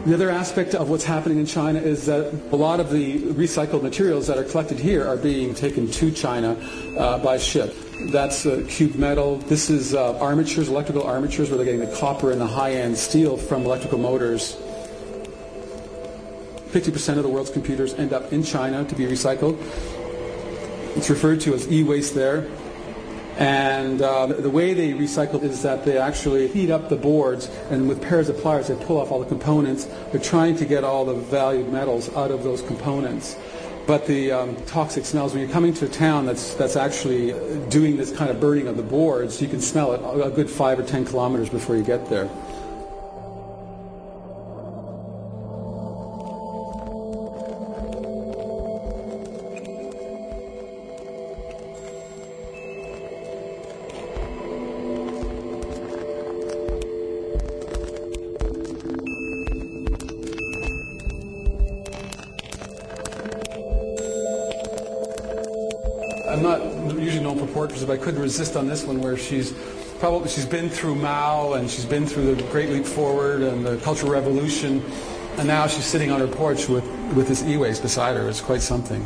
The other aspect of what's happening in China is that a lot of the recycled materials that are collected here are being taken to China by ship. That's cube metal. This is armatures, electrical armatures, where they're getting the copper and the high-end steel from electrical motors. 50% of the world's computers end up in China to be recycled. It's referred to as e-waste there. And the way they recycle is that they actually heat up the boards, and with pairs of pliers they pull off all the components. They're trying to get all the valued metals out of those components. But the toxic smells, when you're coming to a town that's actually doing this kind of burning of the boards, you can smell it a good 5 or 10 kilometers before you get there. I'm not usually known for portraits, but I couldn't resist on this one where she's been through Mao and she's been through the Great Leap Forward and the Cultural Revolution, and now she's sitting on her porch with this e-waste beside her. It's quite something.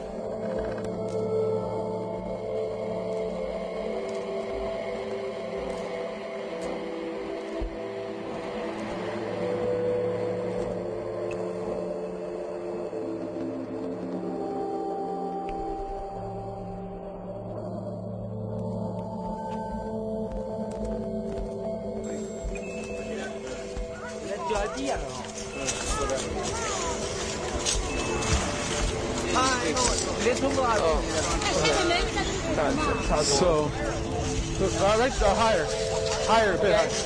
So, right, higher, a bit higher.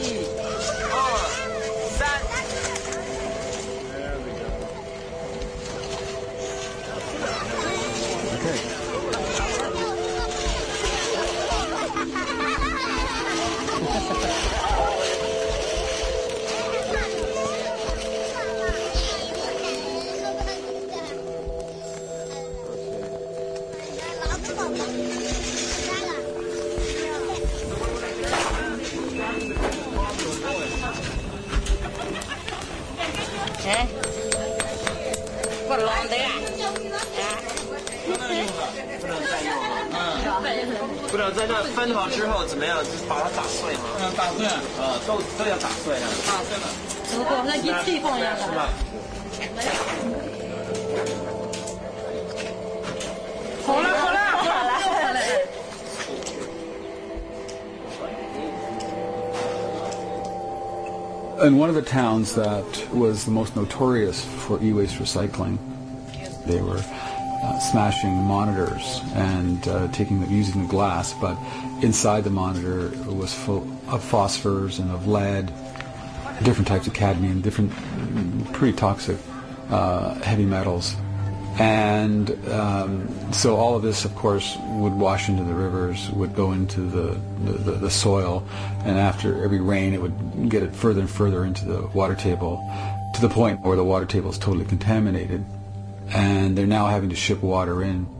In one of the towns that was the most notorious for e-waste recycling, they were smashing monitors and using the glass, but inside the monitor was full of phosphors and of lead, different types of cadmium, different pretty toxic heavy metals. And so all of this, of course, would wash into the rivers, would go into the soil, and after every rain it would get it further and further into the water table, to the point where the water table is totally contaminated, and they're now having to ship water in